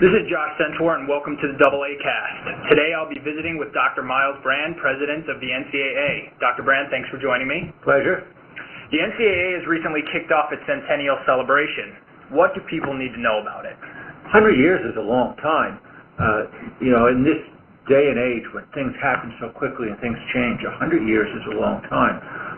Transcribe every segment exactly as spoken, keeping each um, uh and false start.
This is Josh Centor, and welcome to the Double A Cast. Today I'll be visiting with Doctor Miles Brand, President of the N C double A. Doctor Brand, thanks for joining me. Pleasure. The N C double A has recently kicked off its centennial celebration. What do people need to know about it? one hundred years is a long time. Uh, you know, in this day and age when things happen so quickly and things change, one hundred years is a long time.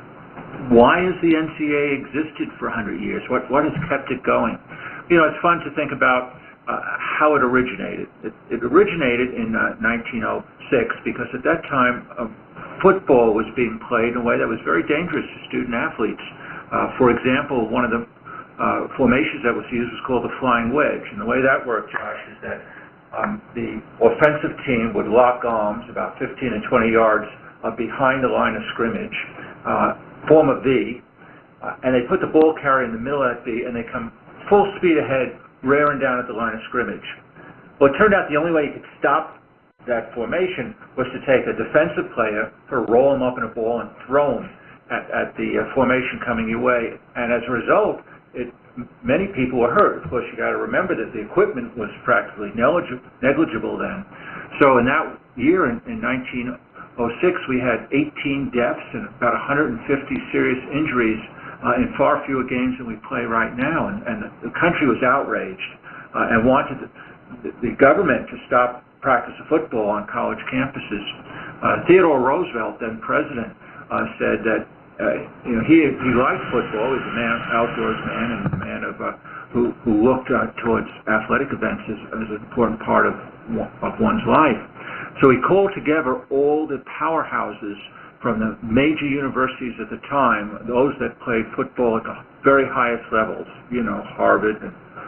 Why has the N C double A existed for one hundred years? What, what has kept it going? You know, it's fun to think about Uh, how it originated. It, it originated in uh, nineteen oh six because at that time uh, football was being played in a way that was very dangerous to student athletes. Uh, for example, one of the uh, formations that was used was called the flying wedge. And the way that worked, Josh, is that um, the offensive team would lock arms about fifteen and twenty yards uh, behind the line of scrimmage, uh, form a V, uh, and they put the ball carrier in the middle of that V, and they come full speed ahead, rearing down at the line of scrimmage. Well, it turned out the only way you could stop that formation was to take a defensive player, to roll him up in a ball and throw him at, at the uh, formation coming your way. And as a result, it, many people were hurt. Of course, you got to remember that the equipment was practically negligible then. So in that year, in, in nineteen oh six, we had eighteen deaths and about one hundred fifty serious injuries Uh, in far fewer games than we play right now, and, and the, the country was outraged uh, and wanted the, the, the government to stop practice of football on college campuses. Uh, Theodore Roosevelt, then president, uh, said that uh, you know he he liked football. He was a man, outdoors man, and a man of uh, who who looked uh, towards athletic events as, as an important part of of one's life. So he called together all the powerhouses from the major universities at the time, those that played football at the very highest levels, you know, Harvard and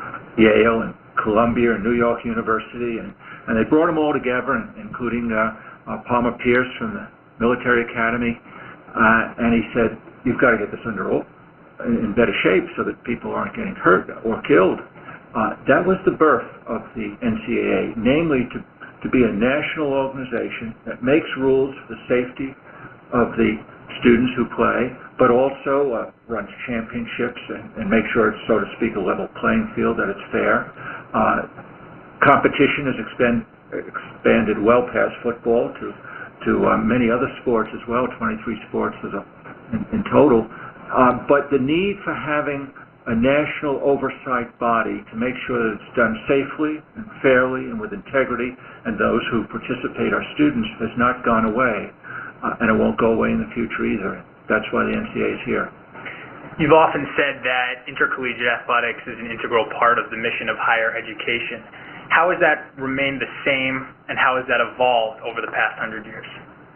Yale and Columbia and New York University, and, and they brought them all together, and, including uh, uh, Palmer Pierce from the Military Academy, uh, and he said, you've got to get this under all, in better shape so that people aren't getting hurt or killed. Uh, that was the birth of the N C double A, namely to, to be a national organization that makes rules for the safety of the students who play, but also uh, runs championships and, and makes sure it's, so to speak, a level playing field, that it's fair. Uh, competition has expand, expanded well past football to to uh, many other sports as well, twenty-three sports as a, in, in total. Uh, but the need for having a national oversight body to make sure that it's done safely and fairly and with integrity, and those who participate are students, has not gone away. Uh, and it won't go away in the future either. That's why the N C double A is here. You've often said that intercollegiate athletics is an integral part of the mission of higher education. How has that remained the same, and how has that evolved over the past hundred years?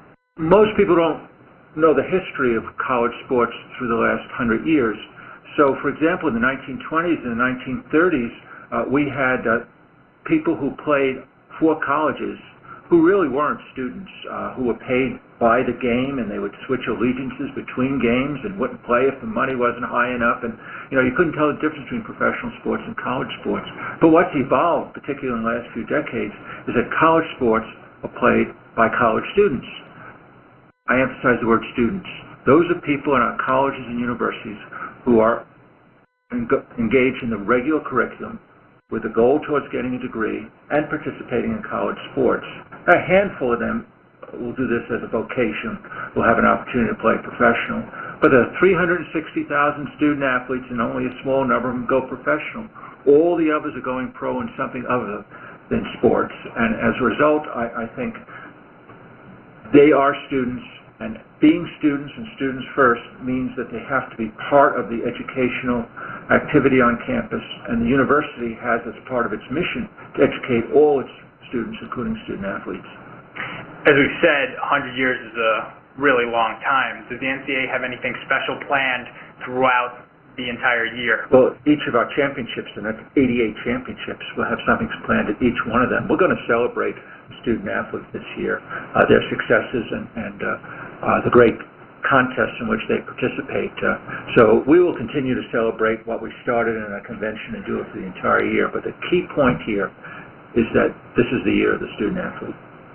Most people don't know the history of college sports through the last hundred years. So, for example, in the nineteen twenties and the nineteen thirties, uh, we had uh, people who played for colleges who really weren't students, uh, who were paid by the game, and they would switch allegiances between games and wouldn't play if the money wasn't high enough. And, you know, you couldn't tell the difference between professional sports and college sports. But what's evolved, particularly in the last few decades, is that college sports are played by college students. I emphasize the word students. Those are people in our colleges and universities who are engaged in the regular curriculum with a goal towards getting a degree and participating in college sports. A handful of them will do this as a vocation, will have an opportunity to play professional. But there are three hundred sixty thousand student athletes and only a small number of them go professional. All the others are going pro in something other than sports. And as a result, I, I think they are students, and being students and students first means that they have to be part of the educational activity on campus, and the university has as part of its mission to educate all its students, including student athletes. As we've said, one hundred years is a really long time. Does the N C double A have anything special planned throughout the entire year? Well, each of our championships, and that's eighty-eight championships, will have something planned at each one of them. We're going to celebrate student athletes this year, uh, their successes and, and uh, uh, the great contests in which they participate. Uh, so we will continue to celebrate what we started in a convention and do it for the entire year. But the key point here is that this is the year of the student athlete.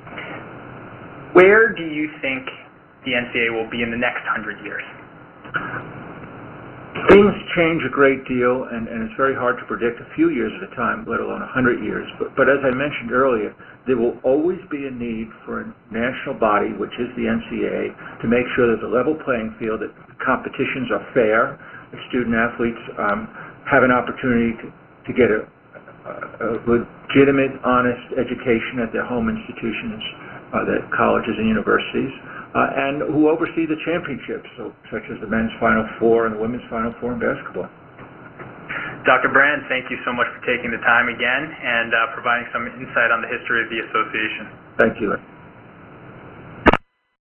Where do you think the N C double A will be in the next hundred years? Things change a great deal, and, and it's very hard to predict a few years at a time, let alone a hundred years. But, but as I mentioned earlier, there will always be a need for a national body, which is the N C A A, to make sure there's a level playing field, that competitions are fair, that student athletes um, have an opportunity to, to get a, a legitimate, honest education at their home institutions, uh, the colleges and universities. Uh, and who oversee the championships, so, such as the men's Final Four and the women's Final Four in basketball. Doctor Brand, thank you so much for taking the time again and uh, providing some insight on the history of the association. Thank you.